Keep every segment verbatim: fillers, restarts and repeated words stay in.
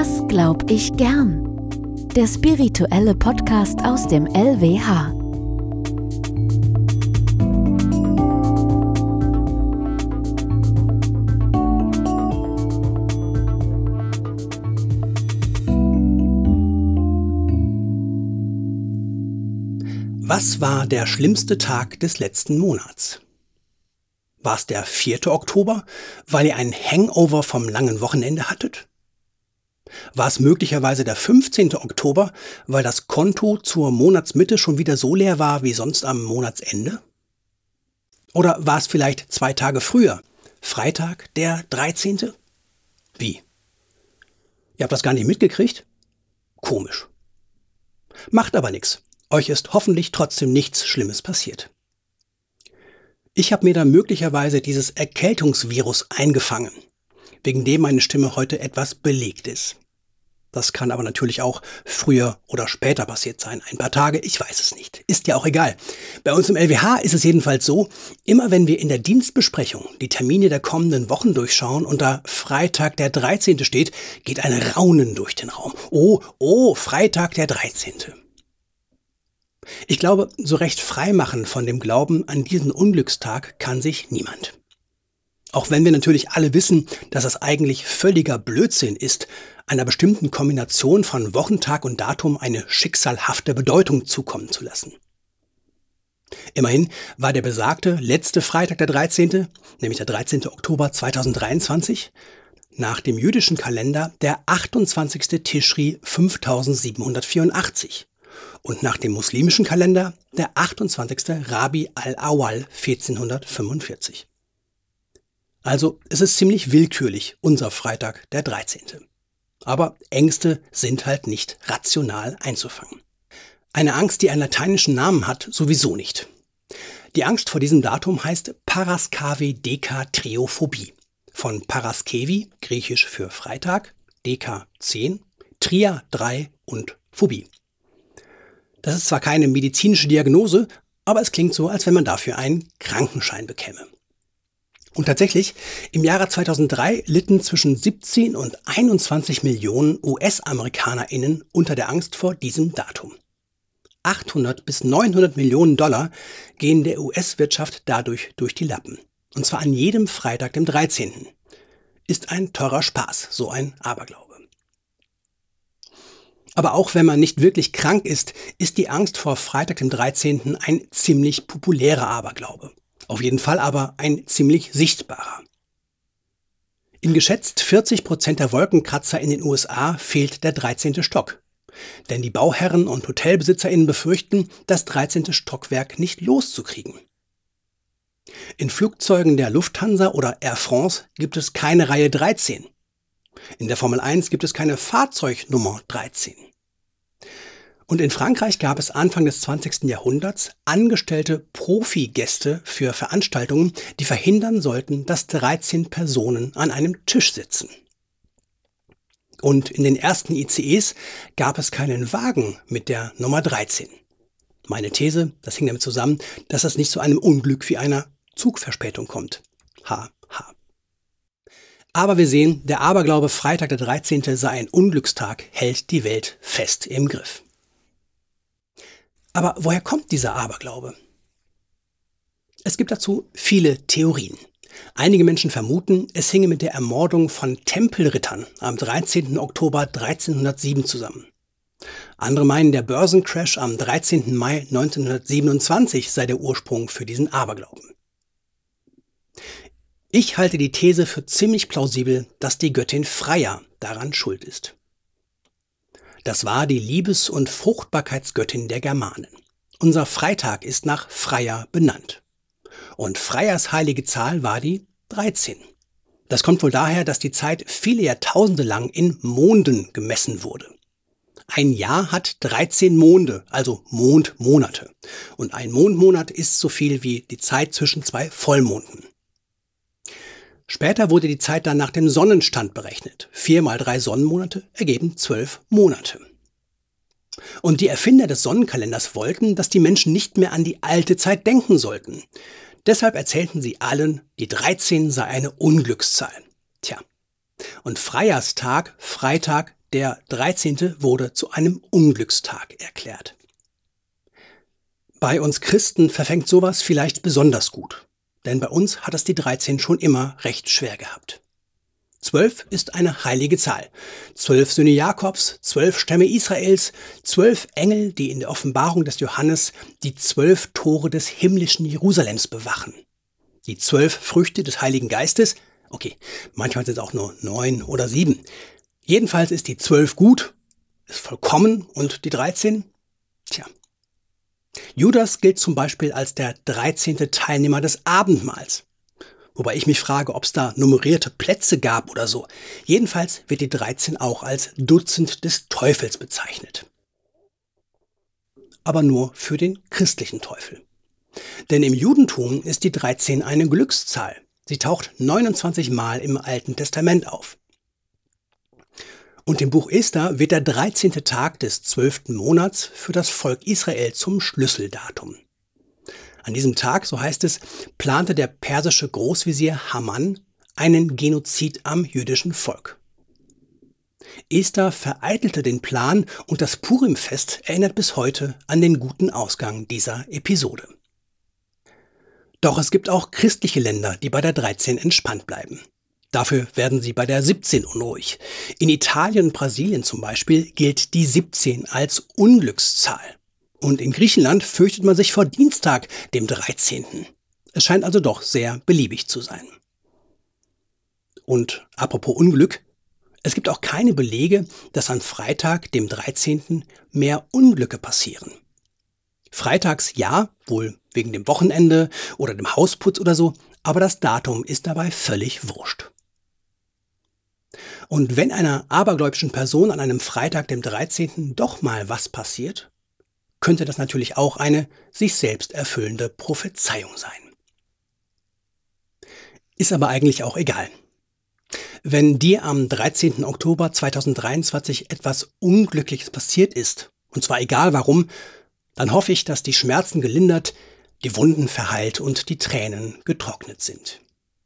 Das glaub ich gern. Der spirituelle Podcast aus dem L W H. Was war der schlimmste Tag des letzten Monats? War es der vierte Oktober, weil ihr einen Hangover vom langen Wochenende hattet? War es möglicherweise der fünfzehnte Oktober, weil das Konto zur Monatsmitte schon wieder so leer war wie sonst am Monatsende? Oder war es vielleicht zwei Tage früher, Freitag, der dreizehnte? Wie? Ihr habt das gar nicht mitgekriegt? Komisch. Macht aber nichts. Euch ist hoffentlich trotzdem nichts Schlimmes passiert. Ich habe mir da möglicherweise dieses Erkältungsvirus eingefangen, wegen dem meine Stimme heute etwas belegt ist. Das kann aber natürlich auch früher oder später passiert sein. Ein paar Tage, ich weiß es nicht. Ist ja auch egal. Bei uns im L W H ist es jedenfalls so, immer wenn wir in der Dienstbesprechung die Termine der kommenden Wochen durchschauen und da Freitag der dreizehnte steht, geht ein Raunen durch den Raum. Oh, oh, Freitag der dreizehnte. Ich glaube, so recht frei machen von dem Glauben an diesen Unglückstag kann sich niemand. Auch wenn wir natürlich alle wissen, dass es eigentlich völliger Blödsinn ist, einer bestimmten Kombination von Wochentag und Datum eine schicksalhafte Bedeutung zukommen zu lassen. Immerhin war der besagte letzte Freitag der dreizehnte, nämlich der dreizehnte Oktober zweitausenddreiundzwanzig, nach dem jüdischen Kalender der achtundzwanzigste Tischri fünftausendsiebenhundertvierundachtzig. Und nach dem muslimischen Kalender der achtundzwanzigste Rabi al-Awwal vierzehnhundertfünfundvierzig. Also es ist ziemlich willkürlich, unser Freitag der dreizehnte. Aber Ängste sind halt nicht rational einzufangen. Eine Angst, die einen lateinischen Namen hat, sowieso nicht. Die Angst vor diesem Datum heißt Paraskavi-Dekatriophobie. Von Paraskevi, griechisch für Freitag, Deka zehn, Tria drei und Phobie. Das ist zwar keine medizinische Diagnose, aber es klingt so, als wenn man dafür einen Krankenschein bekäme. Und tatsächlich, im Jahre zweitausenddrei litten zwischen siebzehn und einundzwanzig Millionen U S-AmerikanerInnen unter der Angst vor diesem Datum. achthundert bis neunhundert Millionen Dollar gehen der U S-Wirtschaft dadurch durch die Lappen. Und zwar an jedem Freitag, dem dreizehnten Ist ein teurer Spaß, so ein Aberglaube. Aber auch wenn man nicht wirklich krank ist, ist die Angst vor Freitag, dem dreizehnten ein ziemlich populärer Aberglaube. Auf jeden Fall aber ein ziemlich sichtbarer. In geschätzt vierzig Prozent der Wolkenkratzer in den U S A fehlt der dreizehnte Stock. Denn die Bauherren und HotelbesitzerInnen befürchten, das dreizehnte Stockwerk nicht loszukriegen. In Flugzeugen der Lufthansa oder Air France gibt es keine Reihe dreizehn. In der Formel eins gibt es keine Fahrzeugnummer dreizehn. Und in Frankreich gab es Anfang des zwanzigsten Jahrhunderts angestellte Profigäste für Veranstaltungen, die verhindern sollten, dass dreizehn Personen an einem Tisch sitzen. Und in den ersten I C Es gab es keinen Wagen mit der Nummer dreizehn. Meine These, das hing damit zusammen, dass es nicht zu einem Unglück wie einer Zugverspätung kommt. Ha, ha. Aber wir sehen, der Aberglaube Freitag der dreizehnte sei ein Unglückstag, hält die Welt fest im Griff. Aber woher kommt dieser Aberglaube? Es gibt dazu viele Theorien. Einige Menschen vermuten, es hinge mit der Ermordung von Tempelrittern am dreizehnten Oktober dreizehnhundertsieben zusammen. Andere meinen, der Börsencrash am dreizehnten Mai neunzehnhundertsiebenundzwanzig sei der Ursprung für diesen Aberglauben. Ich halte die These für ziemlich plausibel, dass die Göttin Freya daran schuld ist. Das war die Liebes- und Fruchtbarkeitsgöttin der Germanen. Unser Freitag ist nach Freya benannt. Und Freyas heilige Zahl war die dreizehn. Das kommt wohl daher, dass die Zeit viele Jahrtausende lang in Monden gemessen wurde. Ein Jahr hat dreizehn Monde, also Mondmonate. Und ein Mondmonat ist so viel wie die Zeit zwischen zwei Vollmonden. Später wurde die Zeit dann nach dem Sonnenstand berechnet. Vier mal drei Sonnenmonate ergeben zwölf Monate. Und die Erfinder des Sonnenkalenders wollten, dass die Menschen nicht mehr an die alte Zeit denken sollten. Deshalb erzählten sie allen, die dreizehn sei eine Unglückszahl. Tja, und Freyas Tag, Freitag, Der dreizehnte wurde zu einem Unglückstag erklärt. Bei uns Christen verfängt sowas vielleicht besonders gut, denn bei uns hat es die dreizehn schon immer recht schwer gehabt. Zwölf ist eine heilige Zahl. Zwölf Söhne Jakobs, zwölf Stämme Israels, zwölf Engel, die in der Offenbarung des Johannes die zwölf Tore des himmlischen Jerusalems bewachen. Die zwölf Früchte des Heiligen Geistes, okay, manchmal sind es auch nur neun oder sieben. Jedenfalls ist die zwölf gut, ist vollkommen und die dreizehn, tja. Judas gilt zum Beispiel als der dreizehnte Teilnehmer des Abendmahls. Wobei ich mich frage, ob es da nummerierte Plätze gab oder so. Jedenfalls wird die dreizehn auch als Dutzend des Teufels bezeichnet. Aber nur für den christlichen Teufel. Denn im Judentum ist die dreizehn eine Glückszahl. Sie taucht neunundzwanzig Mal im Alten Testament auf. Und im Buch Esther wird der dreizehnte Tag des zwölften Monats für das Volk Israel zum Schlüsseldatum. An diesem Tag, so heißt es, plante der persische Großvezier Haman einen Genozid am jüdischen Volk. Esther vereitelte den Plan und das Purimfest erinnert bis heute an den guten Ausgang dieser Episode. Doch es gibt auch christliche Länder, die bei der dreizehn entspannt bleiben. Dafür werden sie bei der siebzehn unruhig. In Italien und Brasilien zum Beispiel gilt die siebzehn als Unglückszahl. Und in Griechenland fürchtet man sich vor Dienstag, dem dreizehnten. Es scheint also doch sehr beliebig zu sein. Und apropos Unglück, es gibt auch keine Belege, dass an Freitag, dem dreizehnten, mehr Unglücke passieren. Freitags ja, wohl wegen dem Wochenende oder dem Hausputz oder so, aber das Datum ist dabei völlig wurscht. Und wenn einer abergläubischen Person an einem Freitag, dem dreizehnten, doch mal was passiert, könnte das natürlich auch eine sich selbst erfüllende Prophezeiung sein. Ist aber eigentlich auch egal. Wenn dir am dreizehnten Oktober zweitausenddreiundzwanzig etwas Unglückliches passiert ist, und zwar egal warum, dann hoffe ich, dass die Schmerzen gelindert, die Wunden verheilt und die Tränen getrocknet sind.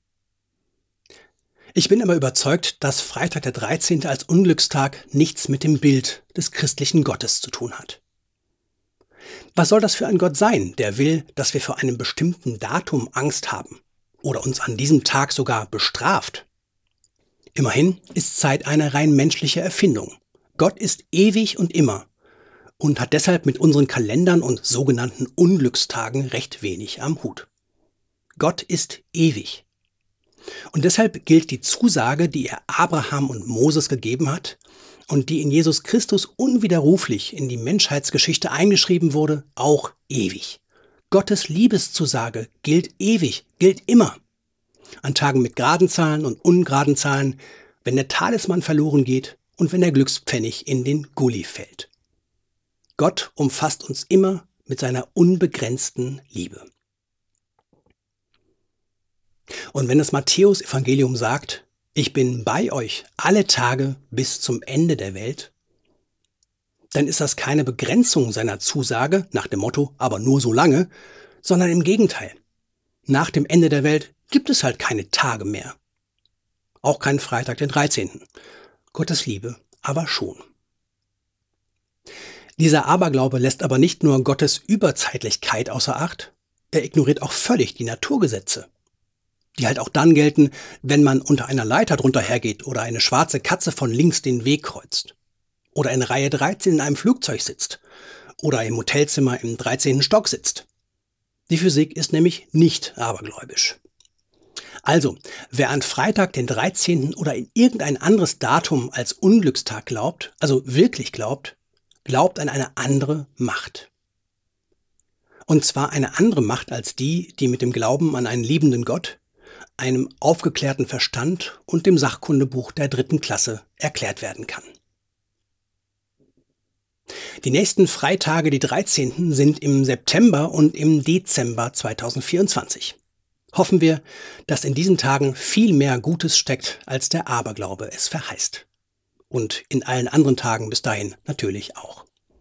Ich bin aber überzeugt, dass Freitag der dreizehnte als Unglückstag nichts mit dem Bild des christlichen Gottes zu tun hat. Was soll das für ein Gott sein, der will, dass wir vor einem bestimmten Datum Angst haben oder uns an diesem Tag sogar bestraft? Immerhin ist Zeit eine rein menschliche Erfindung. Gott ist ewig und immer und hat deshalb mit unseren Kalendern und sogenannten Unglückstagen recht wenig am Hut. Gott ist ewig. Und deshalb gilt die Zusage, die er Abraham und Moses gegeben hat und die in Jesus Christus unwiderruflich in die Menschheitsgeschichte eingeschrieben wurde, auch ewig. Gottes Liebeszusage gilt ewig, gilt immer. An Tagen mit geraden Zahlen und ungeraden Zahlen, wenn der Talisman verloren geht und wenn der Glückspfennig in den Gully fällt. Gott umfasst uns immer mit seiner unbegrenzten Liebe. Und wenn das Matthäus-Evangelium sagt, ich bin bei euch alle Tage bis zum Ende der Welt, dann ist das keine Begrenzung seiner Zusage nach dem Motto, aber nur so lange, sondern im Gegenteil. Nach dem Ende der Welt gibt es halt keine Tage mehr. Auch keinen Freitag, den dreizehnten. Gottes Liebe aber schon. Dieser Aberglaube lässt aber nicht nur Gottes Überzeitlichkeit außer Acht, er ignoriert auch völlig die Naturgesetze, die halt auch dann gelten, wenn man unter einer Leiter drunter hergeht oder eine schwarze Katze von links den Weg kreuzt oder in Reihe dreizehn in einem Flugzeug sitzt oder im Hotelzimmer im dreizehnten Stock sitzt. Die Physik ist nämlich nicht abergläubisch. Also, wer an Freitag, den dreizehnten oder in irgendein anderes Datum als Unglückstag glaubt, also wirklich glaubt, glaubt an eine andere Macht. Und zwar eine andere Macht als die, die mit dem Glauben an einen liebenden Gott, einem aufgeklärten Verstand und dem Sachkundebuch der dritten Klasse erklärt werden kann. Die nächsten Freitage, die dreizehnten, sind im September und im Dezember zweitausendvierundzwanzig. Hoffen wir, dass in diesen Tagen viel mehr Gutes steckt, als der Aberglaube es verheißt. Und in allen anderen Tagen bis dahin natürlich auch.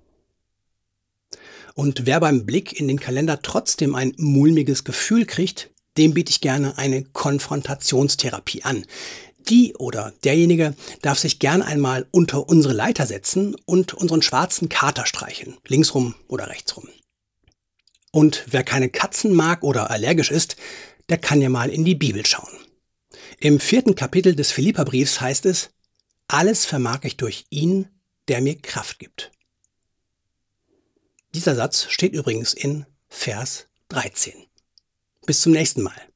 Und wer beim Blick in den Kalender trotzdem ein mulmiges Gefühl kriegt, dem biete ich gerne eine Konfrontationstherapie an. Die oder derjenige darf sich gern einmal unter unsere Leiter setzen und unseren schwarzen Kater streicheln, linksrum oder rechtsrum. Und wer keine Katzen mag oder allergisch ist, der kann ja mal in die Bibel schauen. Im vierten Kapitel des Philipperbriefs heißt es: Alles vermag ich durch ihn, der mir Kraft gibt. Dieser Satz steht übrigens in Vers dreizehn. Bis zum nächsten Mal.